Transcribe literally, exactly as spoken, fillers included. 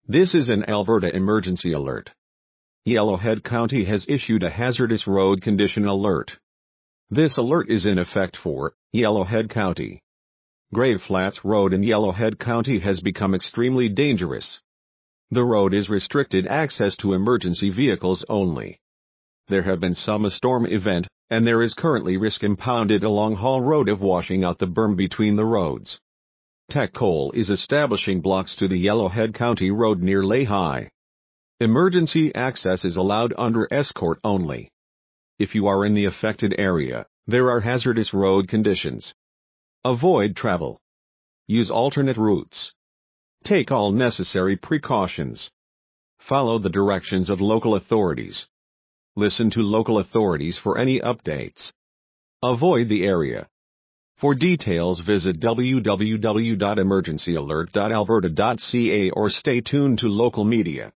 This is an Alberta emergency alert. Yellowhead County has issued a hazardous road condition alert. This alert is in effect for Yellowhead County. Grave Flats Road in Yellowhead County has become extremely dangerous. The road is restricted access to emergency vehicles only. There have been some a storm event, and there is currently risk impounded along Hall Road of washing out the berm between the roads. Teck Coal is establishing blocks to the Yellowhead County Road near Lehi. Emergency access is allowed under escort only. If you are in the affected area, there are hazardous road conditions. Avoid travel. Use alternate routes. Take all necessary precautions. Follow the directions of local authorities. Listen to local authorities for any updates. Avoid the area. For details, visit w w w dot emergency alert dot alberta dot c a or stay tuned to local media.